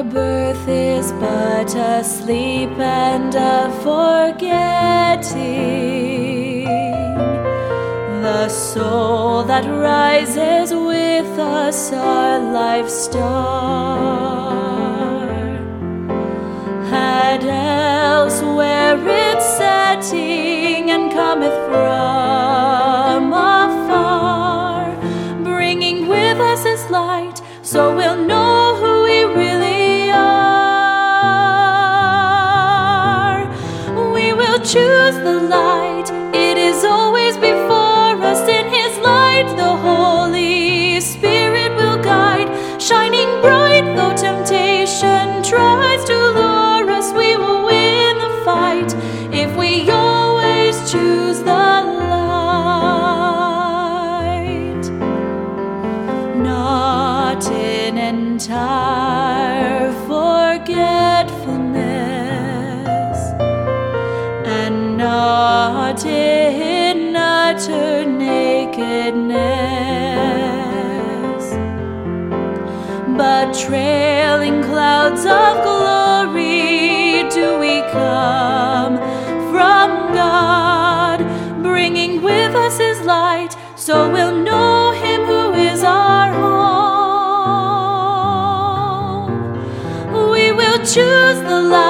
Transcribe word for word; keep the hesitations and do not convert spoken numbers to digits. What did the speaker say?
birth is but a sleep and a forgetting. The soul that rises with us, our life star, had elsewhere its setting, and cometh from afar, bringing with us his light, so we'll know who we really are. We will choose the light, it is always before us. In his light the Holy Spirit will guide, shining bright though temptation tries to lure us. We will win the fight if we always choose the light. Not in entire forgetfulness, and not in utter nakedness, but trailing clouds of glory do we come from God, bringing with us his light, so we'll know him who is our home. We will choose the light,